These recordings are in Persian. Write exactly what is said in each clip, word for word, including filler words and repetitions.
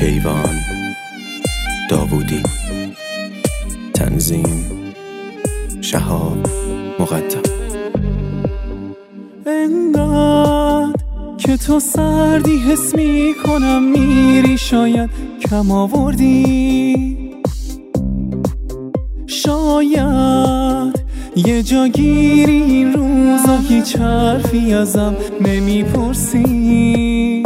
کیوان داوودی، تنظیم شهاب مقدم. انقدر که تو سردی حس می کنم میری، شاید کم آوردی، شاید یه جا گیری این روزا، هیچ حرفی ازم نمیپرسی.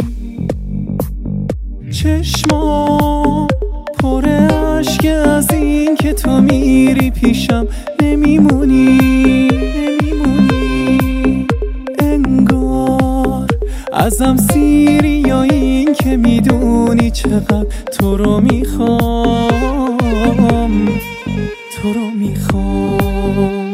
چشمام پر عشق از این که تو میری پیشم نمیمونی، نمیمونی. انگار ازم سیری یا این که میدونی چقدر تو رو میخوام، تو رو میخوام.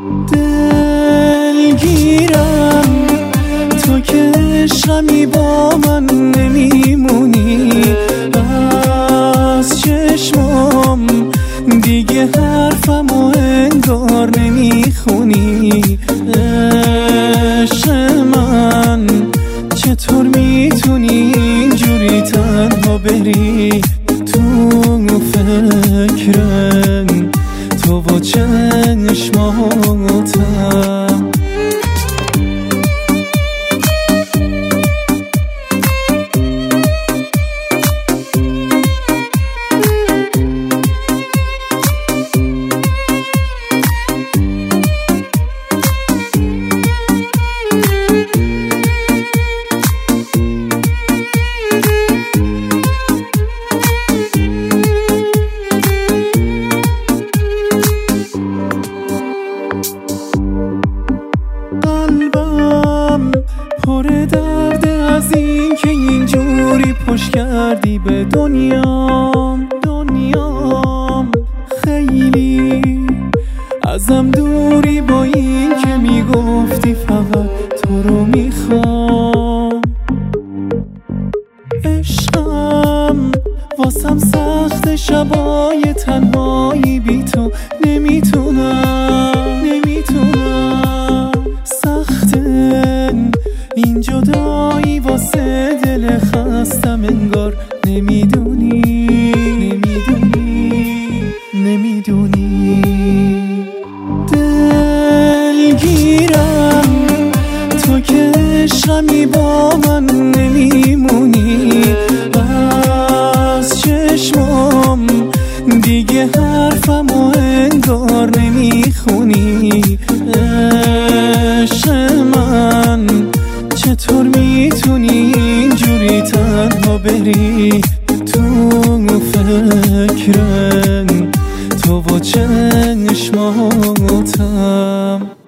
دلگیرم تو که عشقمی با من نمیمونی، از چشمام دیگه حرفمو انگار نمیخونی. عشق من چطور میتونی اینجوری تنها بری تو فکرم، تو با چشماتم. پر درد از این که اینجوری پشت کردی به دنیام، دنیام. خیلی ازم دوری با این که میگفتی فقط تو رو میخوام. عشقم واسم سخت، شبای تنهایی بی تو نمیتونم، نمیتونم. سخته این جدایی واسه دل خستم، انگار نمیدونی، نمیدونی، نمیدونی. دلگیرم تو که عشقمی با من نمیمونی، از چشمام دیگه حرفمو انگار نمیخونی. عشق من چطور میتونی اینجوری تنها بری تو فکرم، تو با چشماتم.